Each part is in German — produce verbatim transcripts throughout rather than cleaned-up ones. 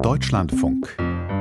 Deutschlandfunk.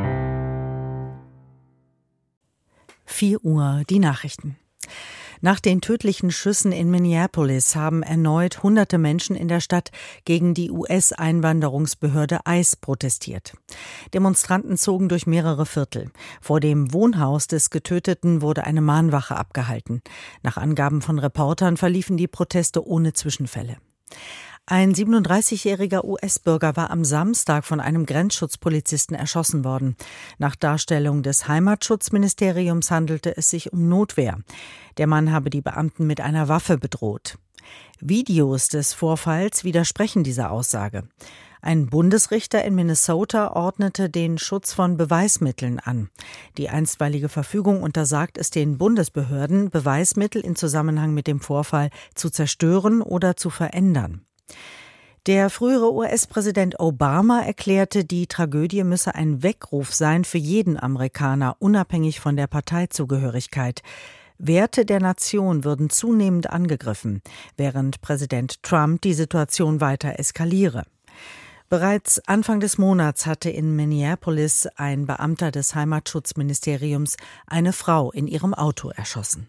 vier Uhr, die Nachrichten. Nach den tödlichen Schüssen in Minneapolis haben erneut hunderte Menschen in der Stadt gegen die U S-Einwanderungsbehörde ICE protestiert. Demonstranten zogen durch mehrere Viertel. Vor dem Wohnhaus des Getöteten wurde eine Mahnwache abgehalten. Nach Angaben von Reportern verliefen die Proteste ohne Zwischenfälle. Ein siebenunddreißigjähriger U S-Bürger war am Samstag von einem Grenzschutzpolizisten erschossen worden. Nach Darstellung des Heimatschutzministeriums handelte es sich um Notwehr. Der Mann habe die Beamten mit einer Waffe bedroht. Videos des Vorfalls widersprechen dieser Aussage. Ein Bundesrichter in Minnesota ordnete den Schutz von Beweismitteln an. Die einstweilige Verfügung untersagt es den Bundesbehörden, Beweismittel in Zusammenhang mit dem Vorfall zu zerstören oder zu verändern. Der frühere U S-Präsident Obama erklärte, die Tragödie müsse ein Weckruf sein für jeden Amerikaner, unabhängig von der Parteizugehörigkeit. Werte der Nation würden zunehmend angegriffen, während Präsident Trump die Situation weiter eskaliere. Bereits Anfang des Monats hatte in Minneapolis ein Beamter des Heimatschutzministeriums eine Frau in ihrem Auto erschossen.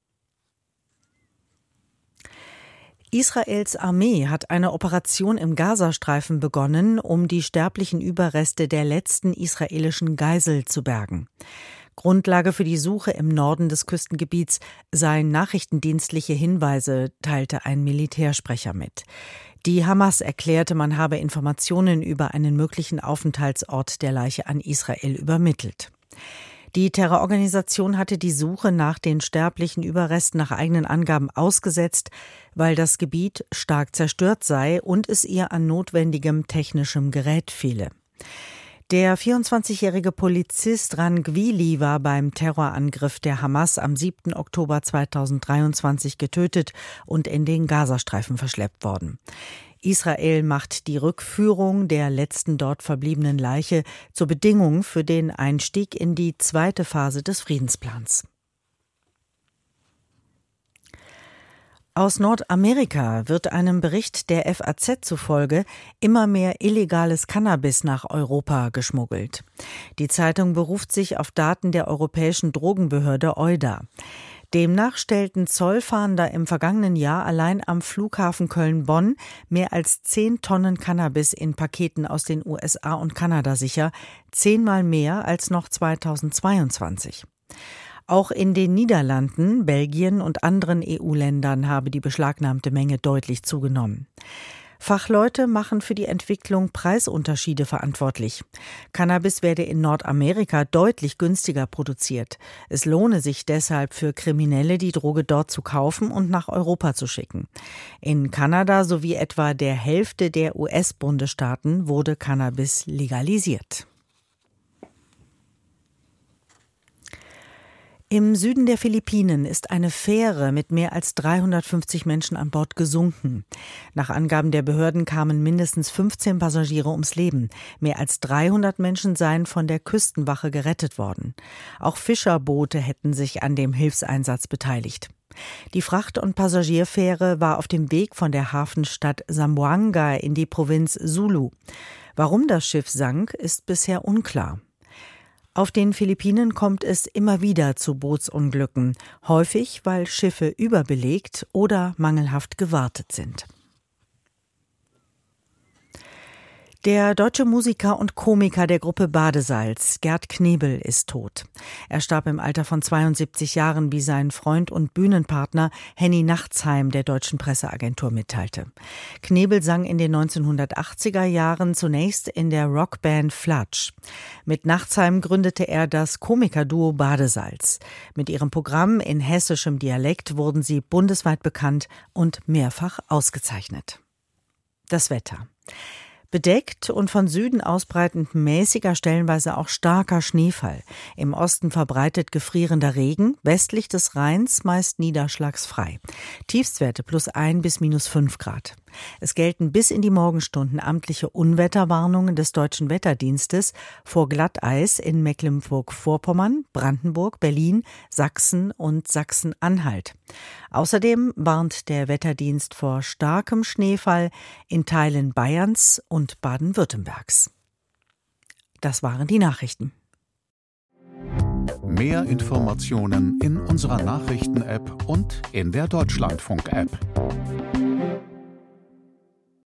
Israels Armee hat eine Operation im Gazastreifen begonnen, um die sterblichen Überreste der letzten israelischen Geisel zu bergen. Grundlage für die Suche im Norden des Küstengebiets seien nachrichtendienstliche Hinweise, teilte ein Militärsprecher mit. Die Hamas erklärte, man habe Informationen über einen möglichen Aufenthaltsort der Leiche an Israel übermittelt. Die Terrororganisation hatte die Suche nach den sterblichen Überresten nach eigenen Angaben ausgesetzt, weil das Gebiet stark zerstört sei und es ihr an notwendigem technischem Gerät fehle. Der vierundzwanzigjährige Polizist Ran Gwili war beim Terrorangriff der Hamas am siebten Oktober zweitausenddreiundzwanzig getötet und in den Gazastreifen verschleppt worden. Israel macht die Rückführung der letzten dort verbliebenen Leiche zur Bedingung für den Einstieg in die zweite Phase des Friedensplans. Aus Nordamerika wird einem Bericht der F A Z zufolge immer mehr illegales Cannabis nach Europa geschmuggelt. Die Zeitung beruft sich auf Daten der europäischen Drogenbehörde EUDA. Demnach stellten Zollfahnder im vergangenen Jahr allein am Flughafen Köln-Bonn mehr als zehn Tonnen Cannabis in Paketen aus den U S A und Kanada sicher, zehnmal mehr als noch zweitausendzweiundzwanzig. Auch in den Niederlanden, Belgien und anderen E U-Ländern habe die beschlagnahmte Menge deutlich zugenommen. Fachleute machen für die Entwicklung Preisunterschiede verantwortlich. Cannabis werde in Nordamerika deutlich günstiger produziert. Es lohne sich deshalb für Kriminelle, die Droge dort zu kaufen und nach Europa zu schicken. In Kanada sowie etwa der Hälfte der U S-Bundesstaaten wurde Cannabis legalisiert. Im Süden der Philippinen ist eine Fähre mit mehr als dreihundertfünfzig Menschen an Bord gesunken. Nach Angaben der Behörden kamen mindestens fünfzehn Passagiere ums Leben. Mehr als dreihundert Menschen seien von der Küstenwache gerettet worden. Auch Fischerboote hätten sich an dem Hilfseinsatz beteiligt. Die Fracht- und Passagierfähre war auf dem Weg von der Hafenstadt Zamboanga in die Provinz Sulu. Warum das Schiff sank, ist bisher unklar. Auf den Philippinen kommt es immer wieder zu Bootsunglücken, häufig weil Schiffe überbelegt oder mangelhaft gewartet sind. Der deutsche Musiker und Komiker der Gruppe Badesalz, Gerd Knebel, ist tot. Er starb im Alter von zweiundsiebzig Jahren, wie sein Freund und Bühnenpartner Henny Nachtsheim der Deutschen Presseagentur mitteilte. Knebel sang in den neunzehnhundertachtziger Jahren zunächst in der Rockband Flatsch. Mit Nachtsheim gründete er das Komikerduo Badesalz. Mit ihrem Programm in hessischem Dialekt wurden sie bundesweit bekannt und mehrfach ausgezeichnet. Das Wetter. Bedeckt und von Süden ausbreitend mäßiger, stellenweise auch starker Schneefall. Im Osten verbreitet gefrierender Regen, westlich des Rheins meist niederschlagsfrei. Tiefstwerte plus ein bis minus fünf Grad. Es gelten bis in die Morgenstunden amtliche Unwetterwarnungen des Deutschen Wetterdienstes vor Glatteis in Mecklenburg-Vorpommern, Brandenburg, Berlin, Sachsen und Sachsen-Anhalt. Außerdem warnt der Wetterdienst vor starkem Schneefall in Teilen Bayerns und Baden-Württembergs. Das waren die Nachrichten. Mehr Informationen in unserer Nachrichten-App und in der Deutschlandfunk-App.